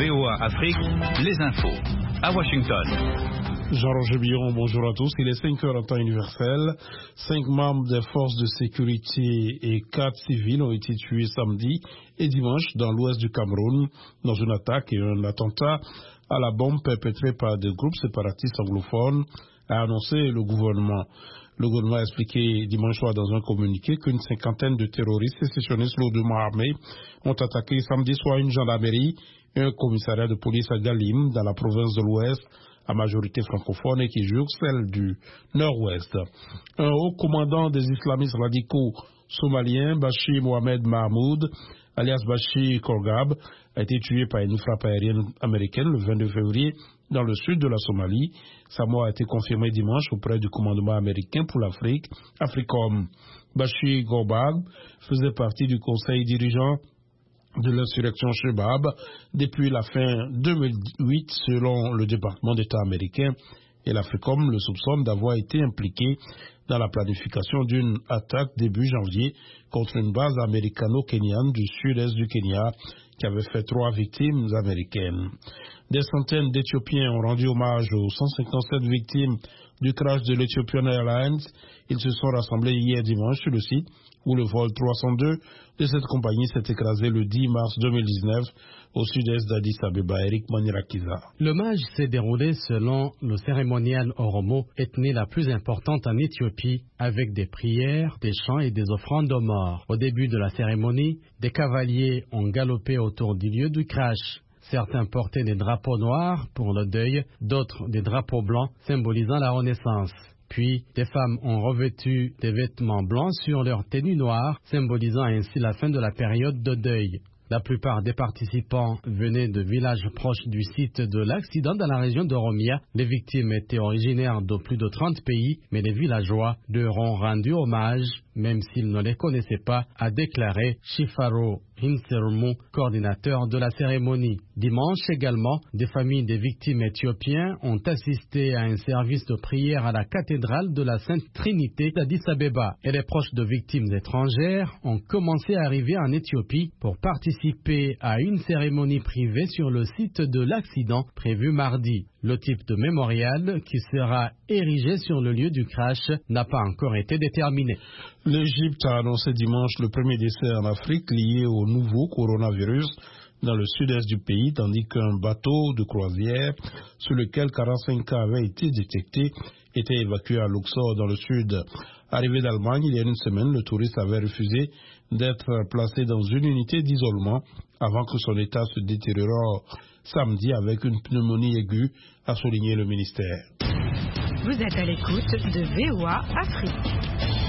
VOA Afrique, les infos. À Washington. Jean-Roger Billon, bonjour à tous. Il est 5 heures en temps universel. 5 membres des forces de sécurité et 4 civils ont été tués samedi et dimanche dans l'ouest du Cameroun dans une attaque et un attentat à la bombe perpétré par des groupes séparatistes anglophones, a annoncé le gouvernement. Le gouvernement a expliqué dimanche soir dans un communiqué qu'une cinquantaine de terroristes sécessionnistes lourdement armés ont attaqué samedi soir une gendarmerie et un commissariat de police à Galim, dans la province de l'Ouest, à majorité francophone et qui jure celle du Nord-Ouest. Un haut commandant des islamistes radicaux somaliens, Bachir Mohamed Mahmoud, alias Bachir Korgab, a été tué par une frappe aérienne américaine le 22 février dans le sud de la Somalie. Sa mort a été confirmée dimanche auprès du commandement américain pour l'Afrique, AFRICOM. Bachir Korgab faisait partie du conseil dirigeant de l'insurrection Shebab depuis la fin 2008 selon le département d'État américain, et l'AFRICOM le soupçonne d'avoir été impliqué dans la planification d'une attaque début janvier contre une base américano-kenyane du sud-est du Kenya qui avait fait 3 victimes américaines. Des centaines d'Éthiopiens ont rendu hommage aux 157 victimes du crash de l'Ethiopian Airlines. Ils se sont rassemblés hier dimanche sur le site où le vol 302 de cette compagnie s'est écrasé le 10 mars 2019 au sud-est d'Addis Abeba. Eric Manirakiza. L'hommage s'est déroulé selon le cérémonial Oromo, ethnie la plus importante en Éthiopie, avec des prières, des chants et des offrandes aux morts. Au début de la cérémonie, des cavaliers ont galopé autour du lieu du crash. Certains portaient des drapeaux noirs pour le deuil, d'autres des drapeaux blancs symbolisant la renaissance. Puis, des femmes ont revêtu des vêtements blancs sur leur tenue noire, symbolisant ainsi la fin de la période de deuil. La plupart des participants venaient de villages proches du site de l'accident dans la région d'Oromia. Les victimes étaient originaires de plus de 30 pays, mais les villageois leur ont rendu hommage, même s'ils ne les connaissaient pas, a déclaré Shifaro Hinsermu, coordinateur de la cérémonie. Dimanche également, des familles des victimes éthiopiens ont assisté à un service de prière à la cathédrale de la Sainte Trinité d'Addis Abeba. Et les proches de victimes étrangères ont commencé à arriver en Éthiopie pour participer à une cérémonie privée sur le site de l'accident prévu mardi. Le type de mémorial qui sera érigé sur le lieu du crash n'a pas encore été déterminé. L'Égypte a annoncé dimanche le premier décès en Afrique lié au nouveau coronavirus dans le sud-est du pays, tandis qu'un bateau de croisière sur lequel 45 cas avaient été détectés était évacué à Luxor dans le sud. Arrivé d'Allemagne il y a une semaine, le touriste avait refusé d'être placé dans une unité d'isolement avant que son état se détériore samedi avec une pneumonie aiguë, a souligné le ministère. Vous êtes à l'écoute de VOA Afrique.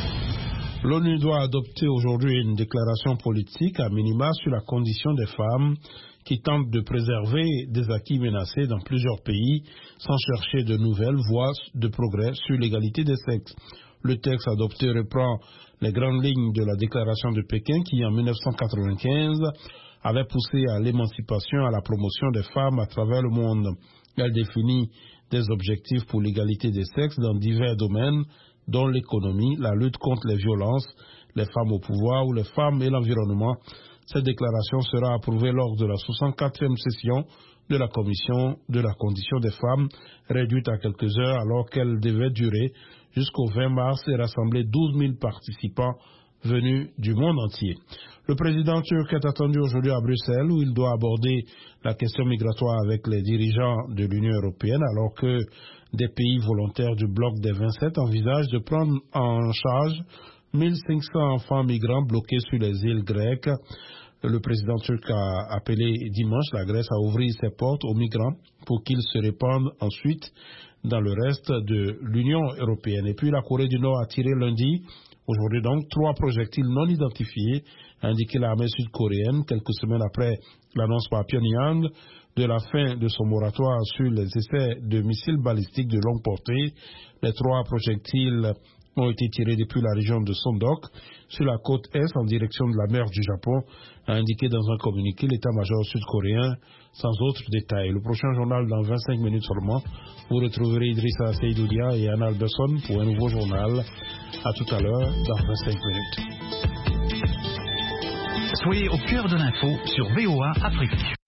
L'ONU doit adopter aujourd'hui une déclaration politique à minima sur la condition des femmes qui tentent de préserver des acquis menacés dans plusieurs pays sans chercher de nouvelles voies de progrès sur l'égalité des sexes. Le texte adopté reprend les grandes lignes de la déclaration de Pékin qui, en 1995, avait poussé à l'émancipation et à la promotion des femmes à travers le monde. Elle définit des objectifs pour l'égalité des sexes dans divers domaines, dont l'économie, la lutte contre les violences, les femmes au pouvoir ou les femmes et l'environnement. Cette déclaration sera approuvée lors de la 64e session de la Commission de la condition des femmes, réduite à quelques heures alors qu'elle devait durer jusqu'au 20 mars et rassembler 12 000 participants venus du monde entier. Le président turc est attendu aujourd'hui à Bruxelles où il doit aborder la question migratoire avec les dirigeants de l'Union européenne alors que des pays volontaires du bloc des 27 envisagent de prendre en charge 1500 enfants migrants bloqués sur les îles grecques. Le président turc a appelé dimanche la Grèce à ouvrir ses portes aux migrants pour qu'ils se répandent ensuite dans le reste de l'Union européenne. Et puis la Corée du Nord a tiré lundi, aujourd'hui donc, 3 projectiles non identifiés, a indiqué l'armée sud-coréenne quelques semaines après l'annonce par Pyongyang de la fin de son moratoire sur les essais de missiles balistiques de longue portée. Les 3 projectiles ont été tirés depuis la région de Sondok, sur la côte est en direction de la mer du Japon, a indiqué dans un communiqué l'état-major sud-coréen, sans autres détails. Le prochain journal dans 25 minutes seulement. Vous retrouverez Idrissa Seydoudia et Anna Alberson pour un nouveau journal. À tout à l'heure, dans 25 minutes. Soyez au cœur de l'info sur VOA Afrique.